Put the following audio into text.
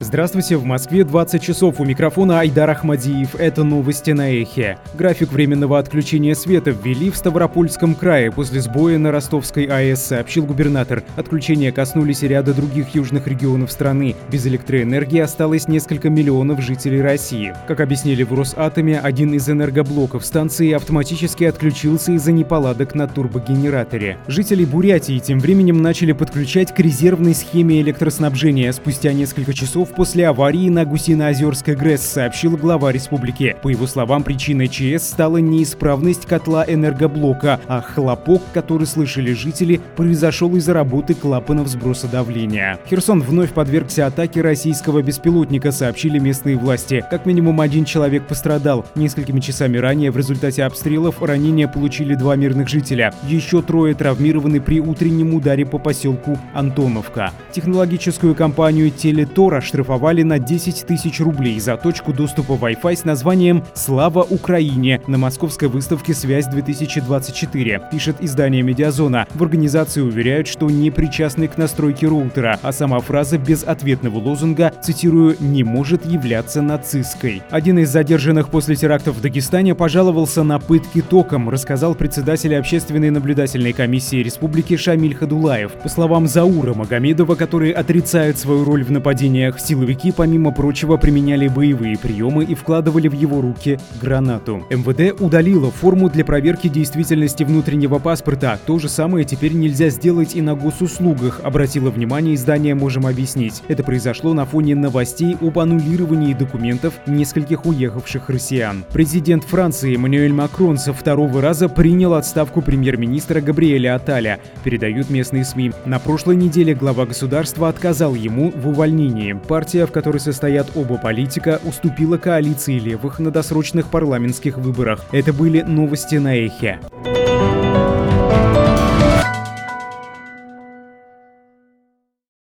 Здравствуйте, в Москве 20 часов, у микрофона Айдар Ахмадиев. Это новости на Эхе. График временного отключения света ввели в Ставропольском крае после сбоя на Ростовской АЭС, сообщил губернатор. Отключения коснулись и ряда других южных регионов страны. Без электроэнергии осталось несколько миллионов жителей России. Как объяснили в Росатоме, один из энергоблоков станции автоматически отключился из-за неполадок на турбогенераторе. Жители Бурятии тем временем начали подключать к резервной схеме электроснабжения спустя несколько часов после аварии на Гусиноозерской ГРЭС, сообщил глава республики. По его словам, причиной ЧС стала неисправность котла энергоблока, а хлопок, который слышали жители, произошел из-за работы клапанов сброса давления. Херсон вновь подвергся атаке российского беспилотника, сообщили местные власти. Как минимум один человек пострадал. Несколькими часами ранее в результате обстрелов ранения получили 2 мирных жителя. Еще 3 травмированы при утреннем ударе по поселку Антоновка. Технологическую компанию Телетор оштрафовали на 10 тысяч рублей за точку доступа Wi-Fi с названием «Слава Украине» на московской выставке «Связь-2024», пишет издание «Медиазона». В организации уверяют, что не причастны к настройке роутера, а сама фраза без ответного лозунга, цитирую, «не может являться нацистской». Один из задержанных после терактов в Дагестане пожаловался на пытки током, рассказал председатель общественной наблюдательной комиссии республики Шамиль Хадулаев. По словам Заура Магомедова, который отрицает свою роль в нападениях, силовики, помимо прочего, применяли боевые приемы и вкладывали в его руки гранату. МВД удалило форму для проверки действительности внутреннего паспорта. То же самое теперь нельзя сделать и на госуслугах, обратило внимание издание «Можем объяснить». Это произошло на фоне новостей об аннулировании документов нескольких уехавших россиян. Президент Франции Эммануэль Макрон со 2-го раза принял отставку премьер-министра Габриэля Атталя, передают местные СМИ. На прошлой неделе глава государства отказал ему в увольнении. Партия, в которой состоят оба политика, уступила коалиции левых на досрочных парламентских выборах. Это были новости на Эхе.